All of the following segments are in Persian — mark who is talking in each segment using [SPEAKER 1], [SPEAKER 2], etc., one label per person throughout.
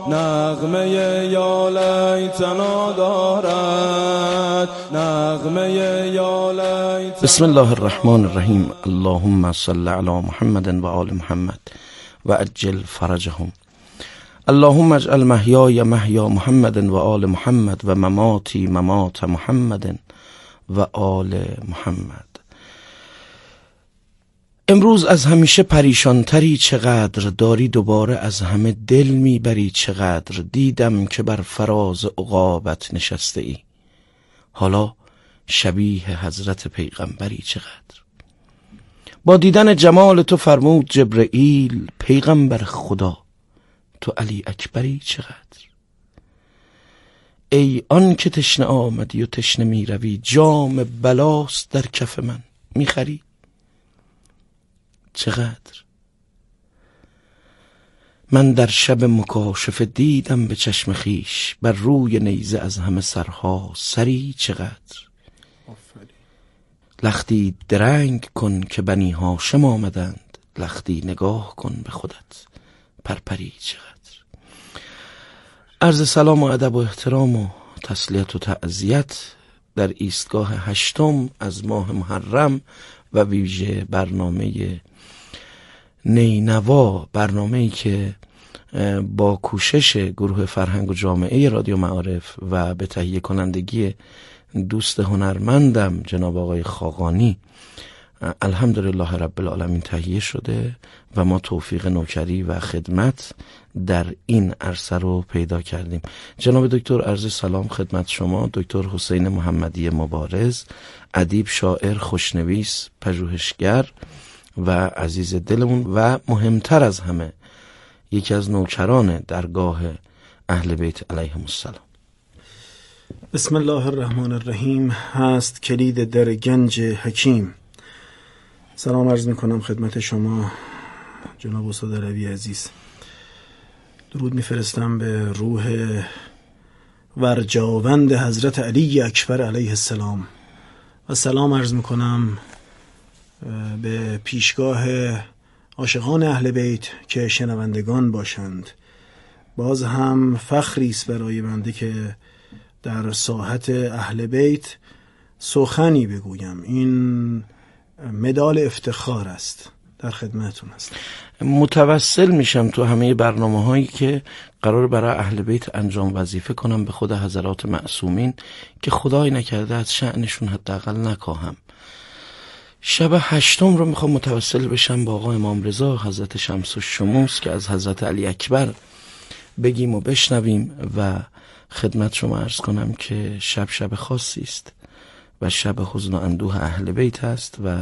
[SPEAKER 1] نغمه یا لیتنا دارد، نغمه یا لیتنا.
[SPEAKER 2] بسم الله الرحمن الرحیم. اللهم صل علی محمد و آل محمد و عجل فرجهم. اللهم اجعل محیای محیا محمد و آل محمد و مماتی ممات محمد و آل محمد. امروز از همیشه پریشانتری، چقدر داری دوباره از همه دل میبری، چقدر دیدم که بر فراز عقابت نشسته ای، حالا شبیه حضرت پیغمبری چقدر. با دیدن جمال تو فرمود جبرئیل، پیغمبر خدا تو علی اکبری چقدر. ای آن که تشنه آمدی و تشنه می روی، جام بلاست در کف من میخری چقدر. من در شب مکاشفه دیدم به چشم خیش، بر روی نیزه از همه سرها سری چقدر. لختی درنگ کن که بنی هاشم آمدند، لختی نگاه کن به خودت پرپری چقدر. عرض سلام و ادب و احترام و تسلیت و تعزیت در ایستگاه 8 از ماه محرم و ویژه برنامه نینوا، برنامه‌ای که با کوشش گروه فرهنگ و جامعه رادیو معارف و به تهیه کنندگی دوست هنرمندم جناب آقای خاقانی الحمدلله رب العالمین تهیه شده و ما توفیق نوکری و خدمت در این عرصه رو پیدا کردیم. جناب دکتر عرض سلام خدمت شما، دکتر حسین محمدی مبارز، ادیب، شاعر، خوشنویس، پژوهشگر و عزیز دلمون و مهمتر از همه یکی از نوکران درگاه اهل بیت علیهم السلام.
[SPEAKER 3] بسم الله الرحمن الرحیم. هست کلید در گنج حکیم. سلام عرض میکنم خدمت شما جناب استاد علوی عزیز. درود میفرستم به روح ورجاوند حضرت علی اکبر علیه السلام و سلام عرض میکنم به پیشگاه عاشقان اهل بیت که شنوندگان باشند. باز هم فخری است برای بنده که در ساحت اهل بیت سخنی بگویم. این مدال افتخار است. در خدمتون هستم.
[SPEAKER 2] متوسل میشم تو همه برنامه هایی که قرار برای اهل بیت انجام وظیفه کنم به خود حضرات معصومین که خدای نکرده از شأنشون حداقل نکاهم. شب 8 رو میخوام متوسل بشم با آقا امام رضا حضرت شمس الشموس که از حضرت علی اکبر بگیم و بشنویم و خدمت شما عرض کنم که شب خاصی است و شب حزن و اندوه اهل بیت است و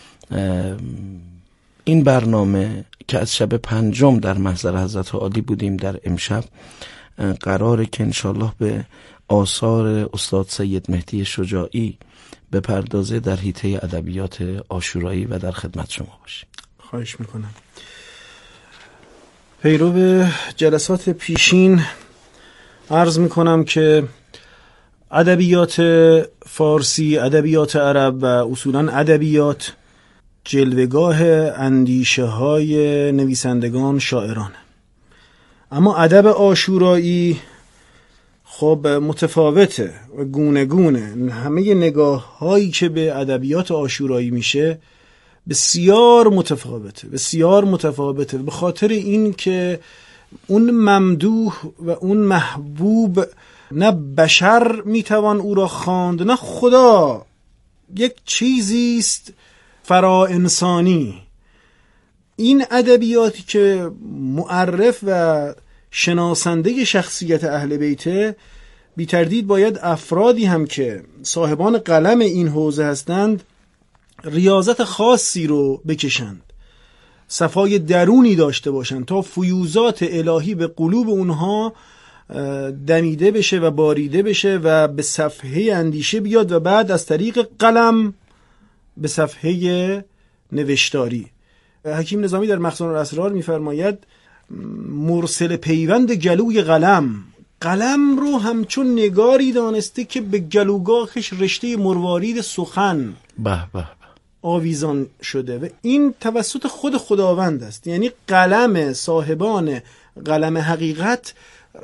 [SPEAKER 2] این برنامه که از شب 5 در محضر حضرت عالی بودیم در امشب قراره که انشالله به آثار استاد سید مهدی شجاعی بپردازه در حیطه ادبیات عاشورایی و در خدمت شما باشیم.
[SPEAKER 3] خواهش میکنم. پیرو جلسات پیشین عرض میکنم که ادبیات فارسی، ادبیات عرب و اصولاً ادبیات جلوگاه اندیشه های نویسندگان، شاعران. اما ادب عاشورایی خب متفاوته و گونه گونه. همه نگاه هایی که به ادبیات عاشورایی میشه بسیار متفاوته به خاطر این که اون ممدوح و اون محبوب نه بشر میتوان او را خواند نه خدا، یک چیزیست فرا انسانی. این ادبیاتی که معرف و شناسنده شخصیت اهل بیت بی تردید باید افرادی هم که صاحبان قلم این حوزه هستند ریاضت خاصی رو بکشند، صفای درونی داشته باشند تا فیوزات الهی به قلوب اونها دمیده بشه و باریده بشه و به صفحه اندیشه بیاد و بعد از طریق قلم به صفحه نوشتاری. حکیم نظامی در مخزن الاسرار میفرماید مرسل پیوند گلوی قلم رو همچون نگاری دانسته که به گلوگاهش رشته مروارید سخن آویزان شده و این توسط خود خداوند است. یعنی قلم صاحبان قلم حقیقت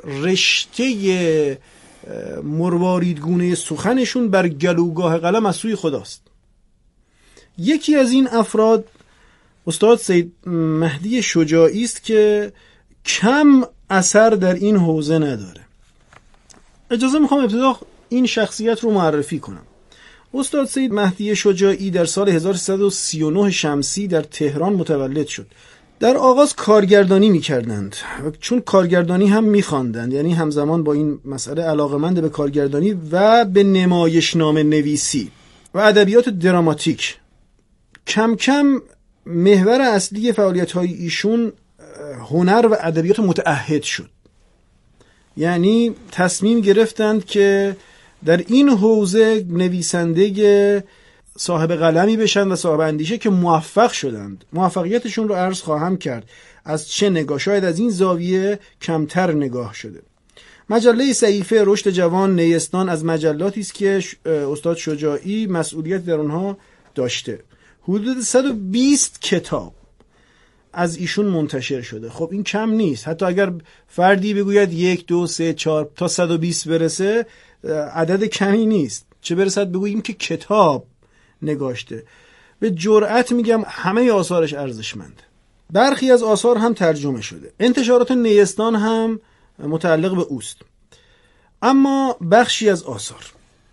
[SPEAKER 3] رشته مرواریدگونه سخنشون بر گلوگاه قلم از سوی خداست. یکی از این افراد استاد سید مهدی شجاعی است که کم اثر در این حوزه نداره. اجازه میخوام ابتدا این شخصیت رو معرفی کنم. استاد سید مهدی شجاعی در سال 1339 شمسی در تهران متولد شد. در آغاز کارگردانی میکردند، چون کارگردانی هم میخواندند، یعنی همزمان با این مسئله علاقمند به کارگردانی و به نمایشنامه نویسی و ادبیات دراماتیک. کم کم محور اصلی فعالیت‌های ایشون هنر و ادبیات متعهد شد. یعنی تصمیم گرفتند که در این حوزه نویسنده صاحب قلمی بشن و صاحب اندیشه که موفق شدند. موفقیتشون رو عرض خواهم کرد از چه نگاه، شاید از این زاویه کمتر نگاه شده. مجله صحیفه رشد جوان نیستان از مجلاتی است که استاد شجاعی مسئولیت در اونها داشته. حدود 120 کتاب از ایشون منتشر شده. خب این کم نیست. حتی اگر فردی بگوید 1 2 3 4 تا 120 برسه عدد کمی نیست، چه برسد بگوییم که کتاب نگاشته. به جرأت میگم همه آثارش ارزشمنده. برخی از آثار هم ترجمه شده. انتشارات نیستان هم متعلق به اوست. اما بخشی از آثار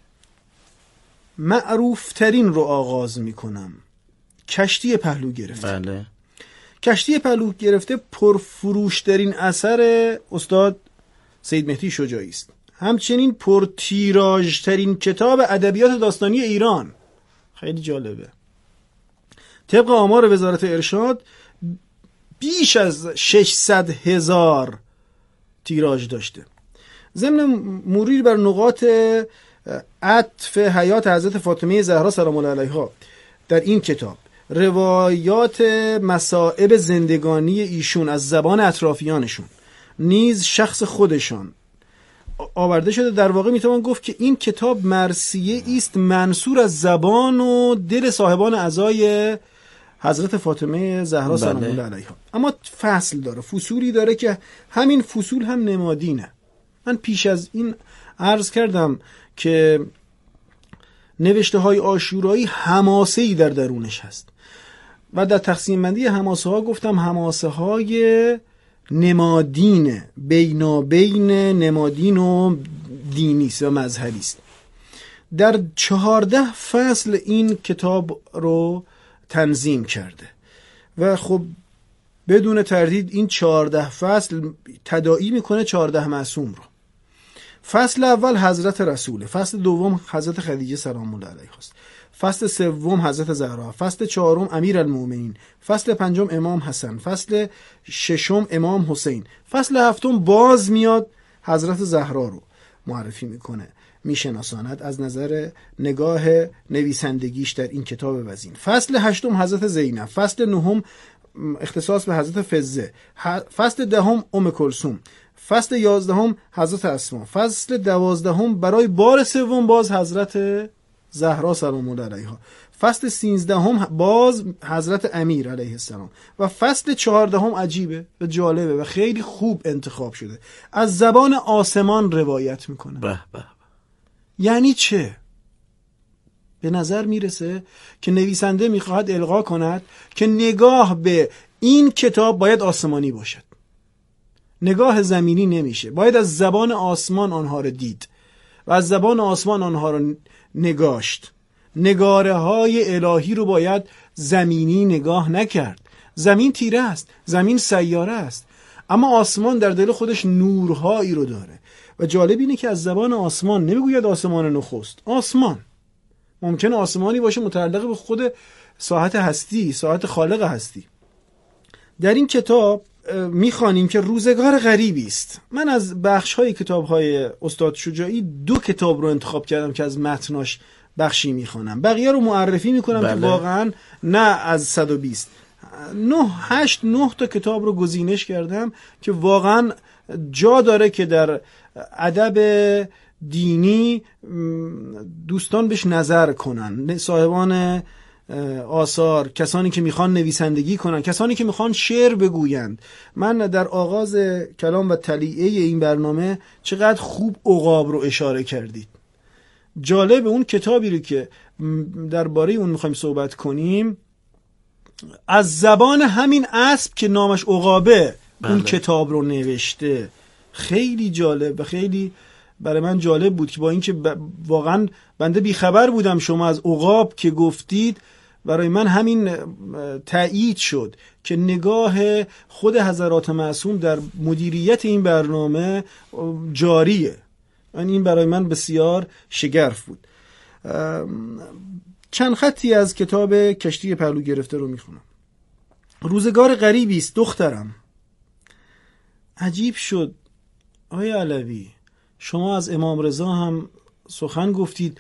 [SPEAKER 3] معروف ترین رو آغاز میکنم. کشتی پهلو گرفته.
[SPEAKER 2] بله.
[SPEAKER 3] کشتی پهلو گرفته پرفروشترین اثر استاد سید مهدی شجاعی است. همچنین پرتیراژترین کتاب ادبیات داستانی ایران. خیلی جالبه. طبق آمار وزارت ارشاد بیش از 600,000 تیراژ داشته. ضمن مرور بر نقاط عطف حیات حضرت فاطمه زهرا سلام الله علیها در این کتاب، روایات مصائب زندگانی ایشون از زبان اطرافیانشون نیز شخص خودشان آورده شده. در واقع میتوان گفت که این کتاب مرثیه است منثور از زبان و دل صاحبان عزای حضرت فاطمه زهرا سلام الله علیها. اما فصل داره، فصولی داره که همین فصول هم نمادینه. من پیش از این عرض کردم که نوشته های عاشورایی حماسه‌ای در درونش هست و در تقسیم بندی حماسه ها گفتم حماسه های نمادین، بینابین نمادین و دینی و مذهبی است. در 14 فصل این کتاب رو تنظیم کرده و خب بدون تردید این 14 فصل تداعی میکنه 14 معصوم رو. فصل اول حضرت رسوله، فصل دوم حضرت خدیجه سلام الله علیها است، فصل سوم حضرت زهرا، فصل چهارم امیرالمومنین، فصل پنجم امام حسن، فصل ششم امام حسین، فصل هفتم باز میاد حضرت زهرا رو معرفی میکنه، میشناساند از نظر نگاه نویسندگیش در این کتاب وزین. فصل هشتم حضرت زینب، فصل نهم اختصاص به حضرت فزه، فصل دهم ام کلثوم، فصل 11 حضرت اسما، فصل 12 برای بار سوم باز حضرت زهرا سلام الله علیها، فصل 13 باز حضرت امیر علیه السلام و فصل 14 عجیبه و جالبه و خیلی خوب انتخاب شده. از زبان آسمان روایت میکنه.
[SPEAKER 2] به به.
[SPEAKER 3] یعنی چه؟ به نظر میرسه که نویسنده میخواهد القا کند که نگاه به این کتاب باید آسمانی باشد، نگاه زمینی نمیشه، باید از زبان آسمان آنها رو دید و از زبان آسمان آنها رو نگاشت. نگاره های الهی رو باید زمینی نگاه نکرد. زمین تیره است، زمین سیاره است، اما آسمان در دل خودش نورهایی رو داره و جالب اینه که از زبان آسمان نمیگوید آسمان نخست. آسمان ممکنه آسمانی باشه متعلق به خود ساحت هستی، ساحت خالق هستی. در این کتاب میخوانیم که روزگار غریبی است. من از بخش‌های کتاب‌های استاد شجاعی 2 کتاب رو انتخاب کردم که از متناش بخشی میخوانم، بقیه رو معرفی میکنم. بله. که واقعا نه از 120 9 تا کتاب رو گزینش کردم که واقعا جا داره که در ادب دینی دوستان بهش نظر کنن، صاحبان آثار، کسانی که میخوان نویسندگی کنن، کسانی که میخوان شعر بگویند. من در آغاز کلام و تلیعه این برنامه چقدر خوب عقاب رو اشاره کردید. جالب اون کتابی رو که درباره اون میخوایم صحبت کنیم، از زبان همین اسب که نامش عقابه اون کتاب رو نوشته. خیلی جالب و خیلی برای من جالب بود که با اینکه واقعا بنده بیخبر بودم شما از عقاب که گفتید، برای من همین تأیید شد که نگاه خود حضرات معصوم در مدیریت این برنامه جاریه. این برای من بسیار شگرف بود. چند خطی از کتاب کشتی پهلو گرفته رو میخونم. روزگار غریبی است دخترم. عجیب شد آقای علوی، شما از امام رضا هم سخن گفتید،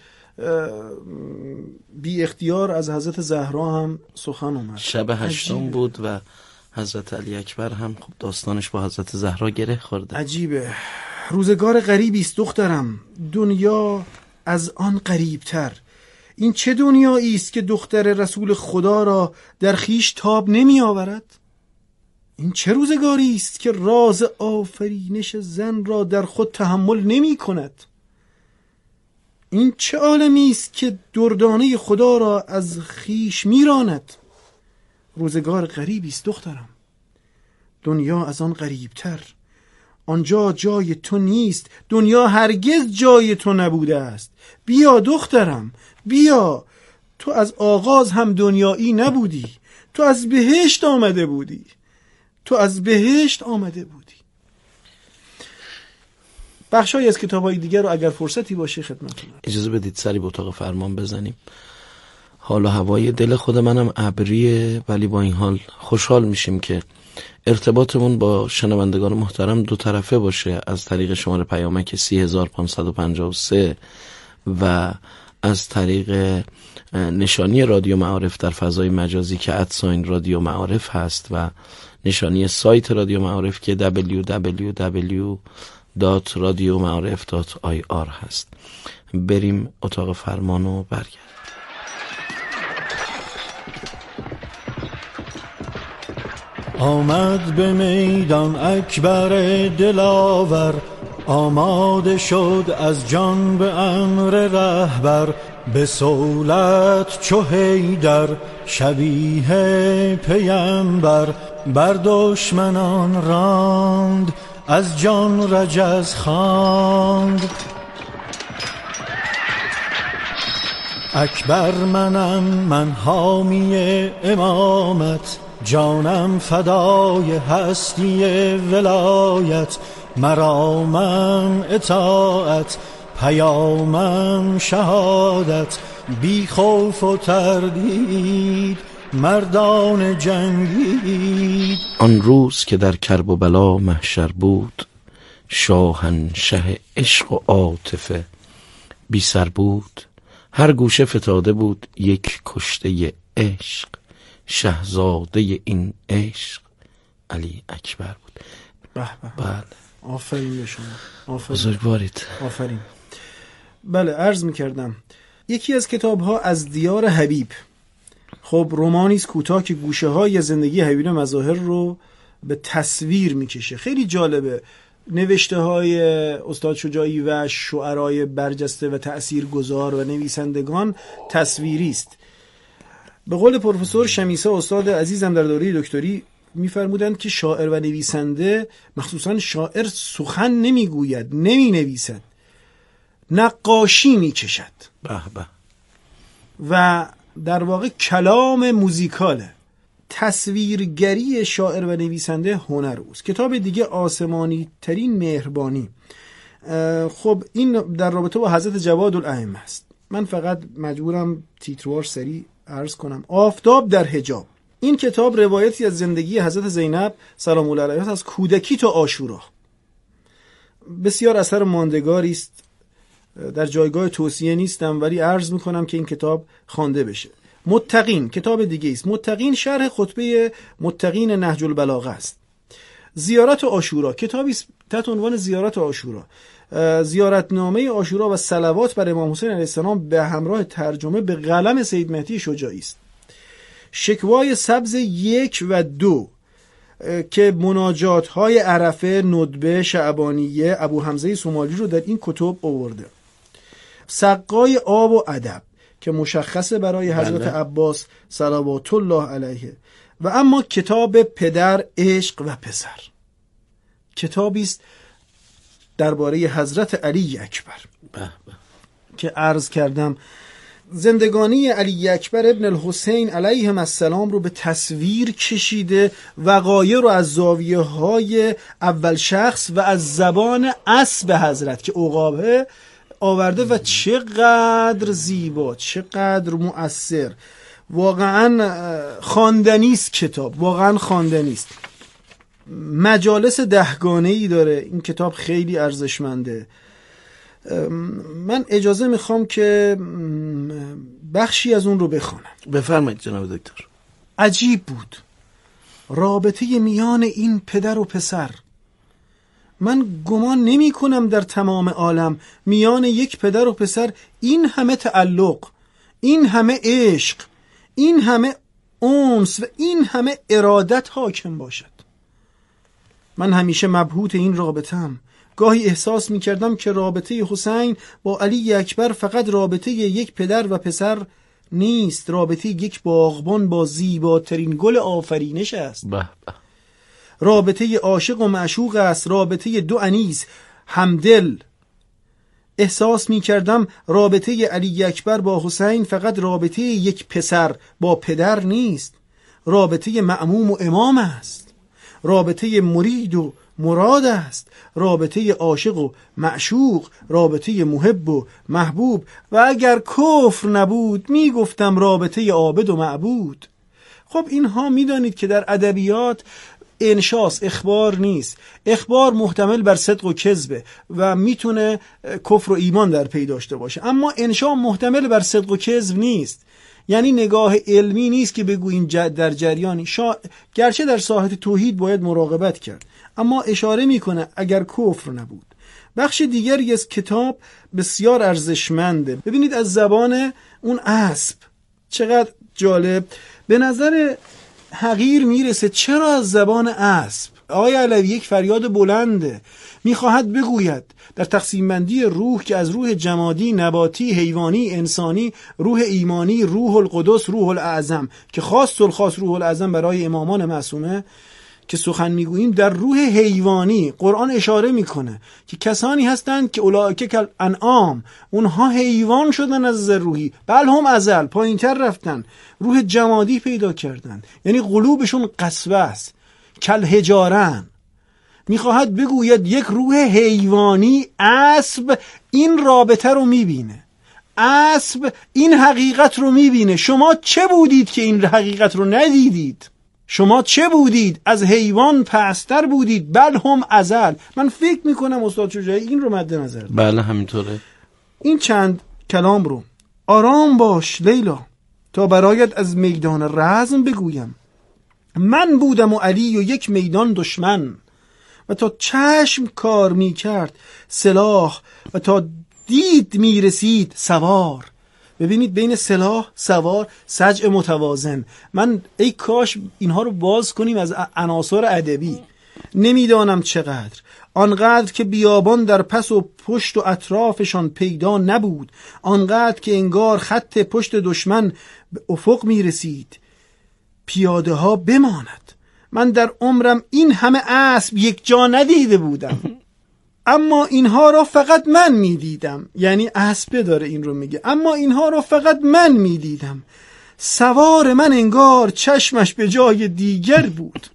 [SPEAKER 3] بی اختیار از حضرت زهرا هم سخن اومد.
[SPEAKER 2] شب 8 بود و حضرت علی اکبر هم خب داستانش با حضرت زهرا گره خورده.
[SPEAKER 3] عجیبه. روزگار غریبی است دخترم، دنیا از آن غریبتر. این چه دنیایی است که دختر رسول خدا را در خیش تاب نمی آورد؟ این چه روزگاری است که راز آفرینش زن را در خود تحمل نمی کند؟ این چه عالمی است که دردانه خدا را از خیش می راند؟ روزگار غریبی است دخترم، دنیا از آن غریبتر. آنجا جای تو نیست، دنیا هرگز جای تو نبوده است. بیا دخترم بیا، تو از آغاز هم دنیایی نبودی، تو از بهشت آمده بودی، تو از بهشت آمده بودی. بخشای از کتاب‌های دیگر رو اگر فرصتی باشه خدمتتون.
[SPEAKER 2] اجازه بدید سری به اتاق فرمان بزنیم. حال و هوای دل خود منم ابریه، ولی با این حال خوشحال میشیم که ارتباطمون با شنوندگان محترم دو طرفه باشه، از طریق شماره پیامک 30553 و از طریق نشانی رادیو معارف در فضای مجازی که ادساین رادیو معارف هست و نشانی سایت رادیو معارف که www.radiomaarif.ir هست. بریم اتاق فرمان و برگردیم.
[SPEAKER 4] آمد به میدان اکبر دلاور، آماده شد از جان به امر رهبر. به صولت چو حیدر شبیه پیمبر، بر دشمنان راند از جان رجز خواند. اکبر منم من حامی امامت، جانم فدای هستی ولایت. مرامم اطاعت پیامم شهادت، بی خوف و تردید مردان جنگید.
[SPEAKER 2] آن روز که در کرب و بلا محشر بود، شاهنشه عشق و عاطفه بی سر بود. هر گوشه فتاده بود یک کشته عشق، شهزاده این عشق علی اکبر بود.
[SPEAKER 3] به به.
[SPEAKER 2] بله.
[SPEAKER 3] آفرین به شما. آفرین.
[SPEAKER 2] بزرگوارید.
[SPEAKER 3] آفرین. بله عرض می‌کردم یکی از کتاب‌ها از دیار حبیب، خب رمانی است کوتاه که گوشه‌های زندگی حبیب مظاهر رو به تصویر می‌کشه. خیلی جالبه. نوشته‌های استاد شجاعی و شعرای برجسته و تأثیرگذار و نویسندگان تصویری است. به قول پروفسور شمیسه استاد عزیزم در دوره دکتری می‌فرمودند که شاعر و نویسنده، مخصوصا شاعر، سخن نمیگوید، نمی‌نویسد، نقاشی می‌کشد.
[SPEAKER 2] به به.
[SPEAKER 3] و در واقع کلام موزیکاله. تصویرگری شاعر و نویسنده هنر اوست. کتاب دیگه آسمانی ترین مهربانی. خب این در رابطه با حضرت جواد الائمه است. من فقط مجبورم تیتروار سریع عرض کنم. آفتاب در حجاب. این کتاب روایتی از زندگی حضرت زینب سلام الله علیها از کودکی تا عاشورا. بسیار اثر ماندگاری است. در جایگاه توصیه نیستم ولی عرض میکنم که این کتاب خوانده بشه. متقین کتاب دیگه است. متقین شرح خطبه متقین نهج البلاغه است. زیارت عاشورا کتابی است تحت عنوان زیارت عاشورا. زیارتنامه عاشورا و صلوات بر امام حسین علیه السلام به همراه ترجمه به قلم سید مهدی شجاعی است. شکوای سبز 1 و 2 که مناجات های عرفه، ندبه، شعبانیه، ابو حمزه سومالی رو در این کتب آورده. سقای آب و ادب که مشخصه برای حضرت عباس صلوات الله علیه. و اما کتاب پدر، عشق و پسر، کتابی است درباره حضرت علی اکبر که عرض کردم زندگانی علی اکبر ابن الحسین علیهم السلام رو به تصویر کشیده، وقایع رو از زاویه های اول شخص و از زبان اسب حضرت که عقابه آورده و چقدر زیبا، چقدر مؤثر. واقعا خواندنی است کتاب، واقعا خواندنی است. مجالس 10 گانه‌ای داره این کتاب، خیلی ارزشمنده. من اجازه میخوام که بخشی از اون رو بخونم.
[SPEAKER 2] بفرمایید جناب دکتر.
[SPEAKER 3] عجیب بود رابطه میان این پدر و پسر. من گمان نمی کنم در تمام عالم میان یک پدر و پسر این همه تعلق، این همه عشق، این همه انس و این همه ارادت حاکم باشد. من همیشه مبهوت این رابطه‌ام. گاهی احساس می کردم که رابطه حسین با علی اکبر فقط رابطه یک پدر و پسر نیست، رابطه یک باغبان با زیباترین گل آفرینش است. رابطه عاشق و معشوق است، رابطه دو انیس همدل. احساس می کردم رابطه علی اکبر با حسین فقط رابطه یک پسر با پدر نیست، رابطه مأموم و امام است، رابطه مرید و مراد است، رابطه عاشق و معشوق، رابطه محب و محبوب، و اگر کفر نبود می گفتم رابطه عابد و معبود. خب اینها می دانید که در ادبیات انشاس اخبار نیست. اخبار محتمل بر صدق و کذبه و میتونه کفر و ایمان در پی داشته باشه، اما انشا محتمل بر صدق و کذب نیست. یعنی نگاه علمی نیست که بگوییم در جریانی گرچه در ساحت توحید باید مراقبت کرد، اما اشاره میکنه اگر کفر نبود. بخش دیگری از کتاب بسیار ارزشمنده. ببینید از زبان اون اسب چقدر جالب به نظر حقیر میرسه. چرا از زبان اسب؟ آقای علوی یک فریاد بلنده، میخواهد بگوید در تقسیم بندی روح که از روح جمادی، نباتی، حیوانی، انسانی، روح ایمانی، روح القدس، روح الاعظم که خاص الخاص روح الاعظم برای امامان معصومه که سخن میگوییم، در روح حیوانی قرآن اشاره میکنه که کسانی هستند که اولئک کالانعام، اونها حیوان شدن از روحی، بل هم ازل پایینتر رفتن، روح جمادی پیدا کردن، یعنی قلوبشون قسوه است، کالحجارن. میخواهد بگوید یک روح حیوانی اسب این رابطه رو میبینه، اسب این حقیقت رو میبینه. شما چه بودید که این حقیقت رو ندیدید؟ شما چه بودید؟ از حیوان پستر بودید، بل هم ازل. من فکر میکنم استاد شجاعی این رو مد نظر دارد.
[SPEAKER 2] بله همینطوره.
[SPEAKER 3] این چند کلام رو آرام باش لیلا تا برایت از میدان رزم بگویم. من بودم و علی و یک میدان دشمن، و تا چشم کار میکرد سلاح، و تا دید میرسید سوار. ببینید بین سلاح سوار سجع متوازن. من ای کاش اینها رو باز کنیم از عناصر ادبی. نمیدانم چقدر، آنقدر که بیابان در پس و پشت و اطرافشان پیدا نبود، آنقدر که انگار خط پشت دشمن به افق میرسید، پیاده ها بماند. من در عمرم این همه اسب یک جا ندیده بودم، اما اینها را فقط من میدیدم. یعنی اسبه داره این رو میگه، اما اینها را فقط من میدیدم. سوار من انگار چشمش به جای دیگر بود،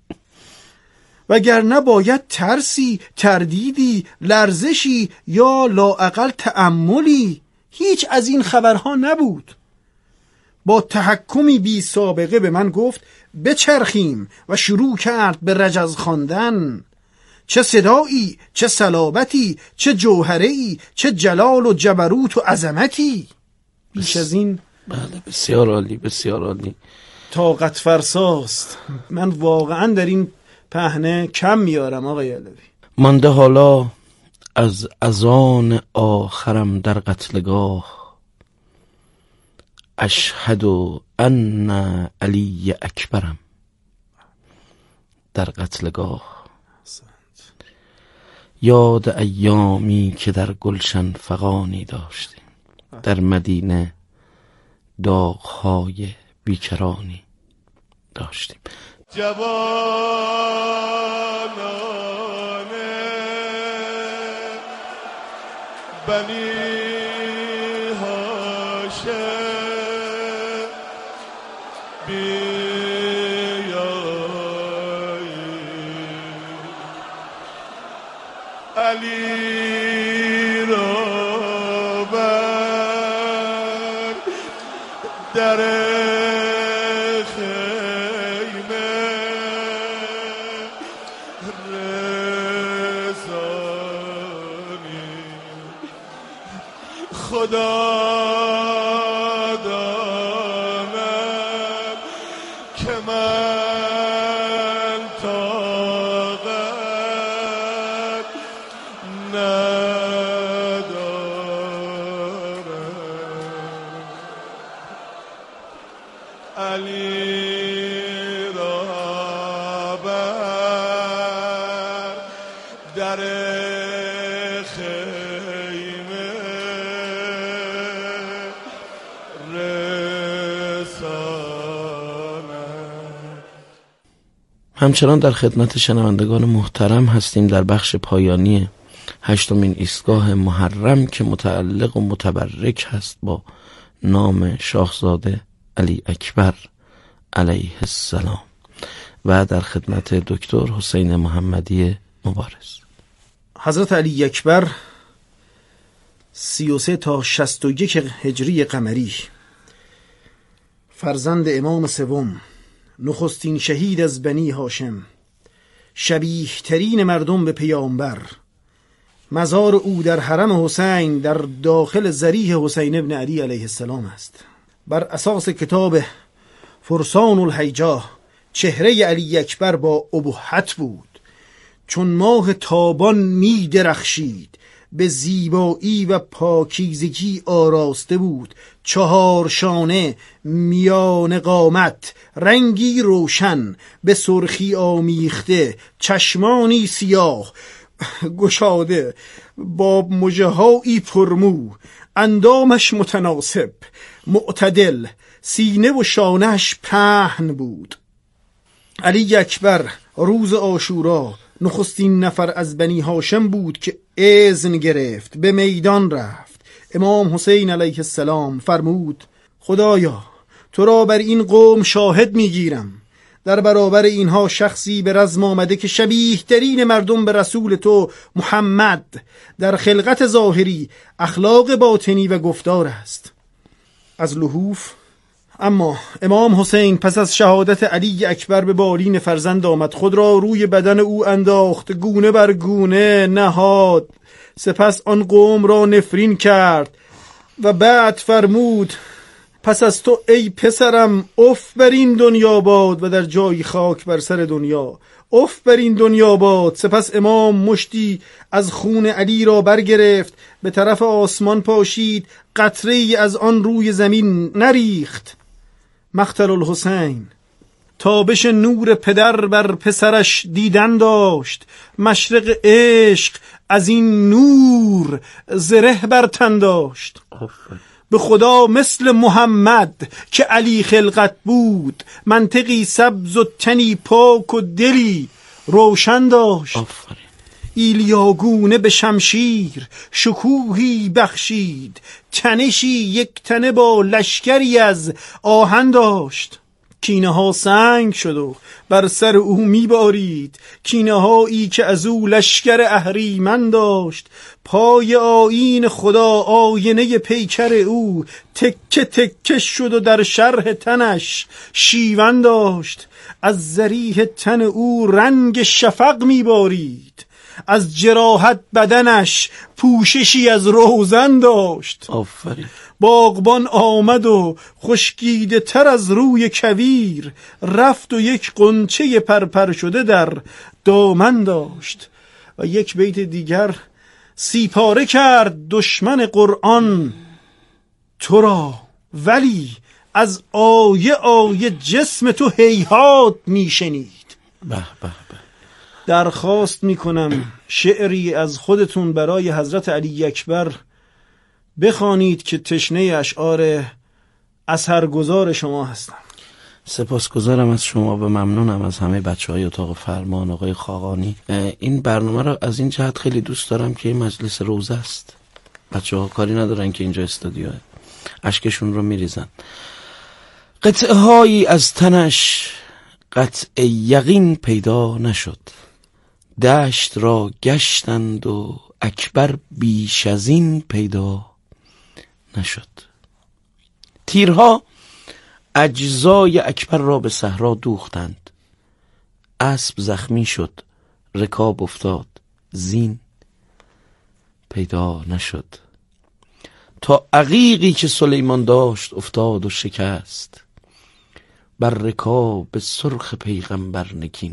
[SPEAKER 3] وگر نباید ترسی، تردیدی، لرزشی یا لااقل تأملی. هیچ از این خبرها نبود. با تحکمی بی سابقه به من گفت بچرخیم و شروع کرد به رجز خواندن. چه صدایی، چه صلابتی، چه جوهری، چه جلال و جبروت و عظمتی. بیش از این
[SPEAKER 2] بله بسیار عالی، بسیار عالی،
[SPEAKER 3] طاقت فرساست. من واقعا در این پهنه کم میارم آقای علوی.
[SPEAKER 2] مانده حالا از اذان آخرم در قتلگاه، اشهد ان علی اکبرم در قتلگاه. یاد ایامی که در گلشن فغانی داشتیم، در مدینه داغ‌های بیکرانی داشتیم.
[SPEAKER 1] جوانان بنی هاشم علی را بر در خیمه رسانی. خدا داند که من طاقت ندارم. علی را بر در خیمه رسانم.
[SPEAKER 2] همچنان در خدمت شنوندگان محترم هستیم در بخش پایانی 8مین ایستگاه محرم که متعلق و متبرک هست با نام شاهزاده علی اکبر علیه السلام و در خدمت دکتر حسین محمدی مبارز.
[SPEAKER 3] حضرت علی اکبر 33 تا 61 هجری قمری، فرزند امام سوم، نخستین شهید از بنی هاشم، شبیه ترین مردم به پیامبر. مزار او در حرم حسین در داخل ضریح حسین ابن علی علیه السلام است. بر اساس کتاب فرسان الهیجا چهره علی اکبر با ابهت بود، چون ماه تابان می درخشید، به زیبایی و پاکیزگی آراسته بود، 4 شانه، میان قامت، رنگی روشن به سرخی آمیخته، چشمانی سیاه گشاده با مژه‌هایی پرمو، اندامش متناسب معتدل، سینه و شانه‌اش پهن بود. علی اکبر روز عاشورا نخستین نفر از بنی هاشم بود که اذن گرفت، به میدان رفت. امام حسین علیه السلام فرمود خدایا تو را بر این قوم شاهد میگیرم، در برابر اینها شخصی به رزم آمده که شبیه ترین مردم به رسول تو محمد در خلقت ظاهری، اخلاق باطنی و گفتار است. از لحوف اما امام حسین پس از شهادت علی اکبر به بالین فرزند آمد، خود را روی بدن او انداخت، گونه بر گونه نهاد، سپس آن قوم را نفرین کرد و بعد فرمود پس از تو ای پسرم اف بر این دنیا باد و در جای خاک بر سر دنیا، اف بر این دنیا باد. سپس امام مشتی از خون علی را برگرفت، به طرف آسمان پاشید، قطره‌ای از آن روی زمین نریخت. مقتل الحسین تابش نور پدر بر پسرش دیدن داشت، مشرق عشق از این نور زره بر تن داشت. به خدا مثل محمد که علی خلقت بود، منطقی سبز و تنی پاک و دلی روشن داشت. ایلیاگونه به شمشیر شکوهی بخشید، تنشی یک تنه با لشکری از آهن داشت. کینه ها سنگ شد و بر سر او میبارید، کینه هایی که از او لشکر اهریمن داشت. پای آیین خدا آینه پیکر او تکه تکه شد و در شرح تنش شیون داشت. از ذریح تن او رنگ شفق میبارید، از جراحت بدنش پوششی از روزن داشت.
[SPEAKER 2] آفرین.
[SPEAKER 3] باغبان آمد و خشکیده تر از روی کویر رفت و یک غنچه پرپر شده در دامن داشت. و یک بیت دیگر: سی پاره کرد دشمن قرآن تو را، ولی از آیه آیه جسم تو هیهات میشنید.
[SPEAKER 2] به به به.
[SPEAKER 3] درخواست میکنم شعری از خودتون برای حضرت علی اکبر بخوانید که تشنه اشعار اثرگذار شما هستم.
[SPEAKER 2] سپاسگزارم از شما و ممنونم از همه بچه‌های اتاق فرمان، آقای خاقانی. این برنامه رو از این جهت خیلی دوست دارم که این مجلس روزه است. بچه‌ها کاری ندارن که اینجا استودیوه، اشکشون رو میریزن. قطعه هایی از تنش قطع یقین پیدا نشد، دشت را گشتند و اکبر بیش از این پیدا نشد. تیرها اجزای اکبر را به صحرا دوختند، اسب زخمی شد، رکاب افتاد، زین پیدا نشد. تا عقیقی که سلیمان داشت افتاد و شکست، بر رکاب سرخ پیغمبر نگین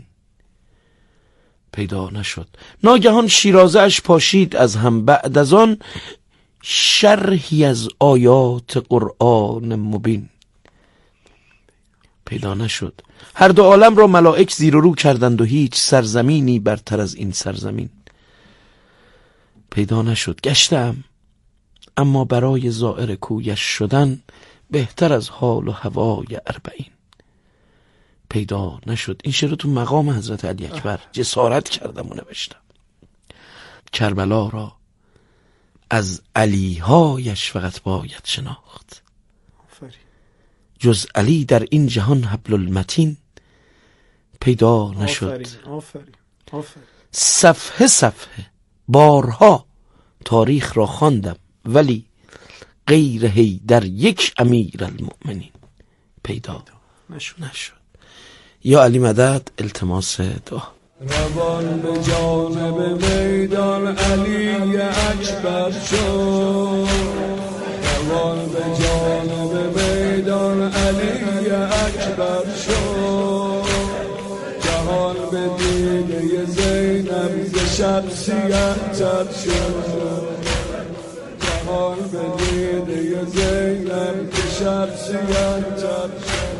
[SPEAKER 2] پیدا نشد. ناگهان شیرازه اش پاشید از هم، بعد از آن شرحی از آیات قرآن مبین پیدا نشد. هر دو عالم را ملائک زیر و رو کردند و هیچ سرزمینی برتر از این سرزمین پیدا نشد. گشتم اما برای زائر کویش شدن، بهتر از حال و هوای اربعین پیدا نشد. این شعر رو تو مقام حضرت علی اکبر جسارت کردم و نوشتم. کربلا را از علیهایش فقط باید شناخت، جز علی در این جهان حبل المتین پیدا نشد. صفحه صفحه بارها تاریخ را خواندم، ولی غیر حیدر یک امیر المؤمنین پیدا نشد. یا علی مدد. التماس دعا.
[SPEAKER 1] روان به جانب میدان علی اکبر شد، روان به جانب میدان علی اکبر شد. جهان به دیده زینب ز شخصیت تر شد، جهان به دیده زینب ز شخصیت تر شد.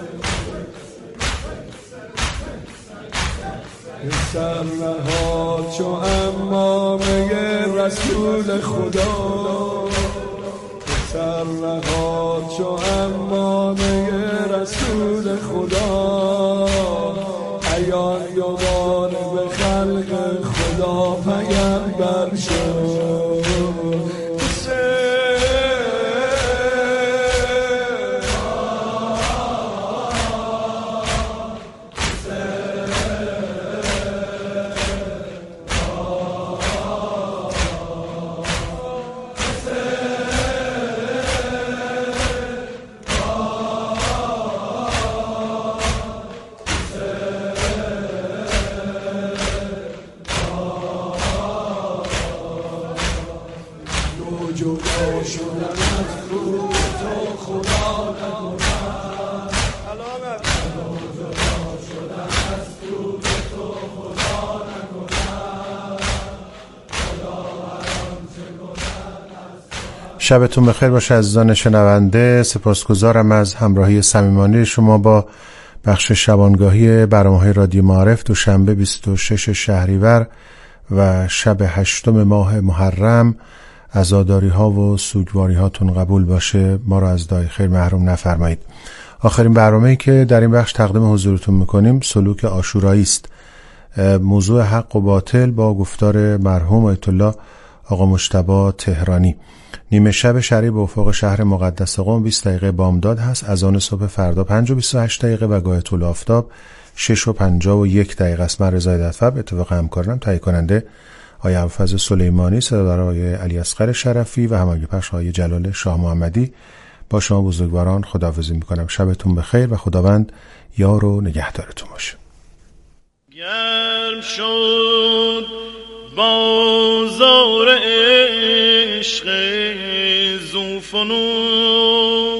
[SPEAKER 1] سر نهاد چو امامه رسول خدا، سر نهاد چو امامه رسول خدا. عیان یوان به خلق خدا پیغمبر شد.
[SPEAKER 5] شبتون بخیر باشه عزیزان شنونده. سپاسگزارم از همراهی صمیمانه شما با بخش شبانگاهی برنامه‌های رادیو معارف. دوشنبه 26 شهریور و شب 8 ماه محرم. عزاداری ها و سوگواری هاتون قبول باشه، ما را از دعای خیر محروم نفرمایید. آخرین برنامه‌ای که در این بخش تقدیم حضورتون میکنیم سلوک عاشورایی است. موضوع حق و باطل با گفتار مرحوم آیت الله آقا مجتبی تهرانی. نیمه شب شرعی به افق شهر مقدس قم 20 دقیقه بامداد هست. اذان صبح فردا 5 و 28 دقیقه و گاه طلوع آفتاب 6 و 51 دقیقه است. من رضا دفعه اتفاق همکارم تهیه کننده آقای ابوالفضل سلیمانی، صدادار آقای علی اصغر شرفی و هماهنگ پخش آقای جلال شاه محمدی. با شما بزرگواران خداحافظی میکنم. شبتون بخیر و خداوند یار و نگهدارتون باشه.
[SPEAKER 1] گرم شد بازار عشق زوفنون،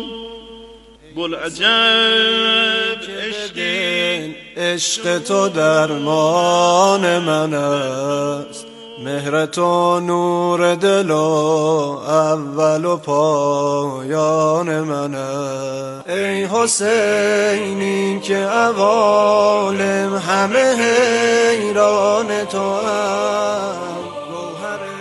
[SPEAKER 1] بلعجب عشق تو درمان من است،
[SPEAKER 6] مهر تو نور دل و اول و پایان منه. ای حسینی که عوالم همه حیران تو هست،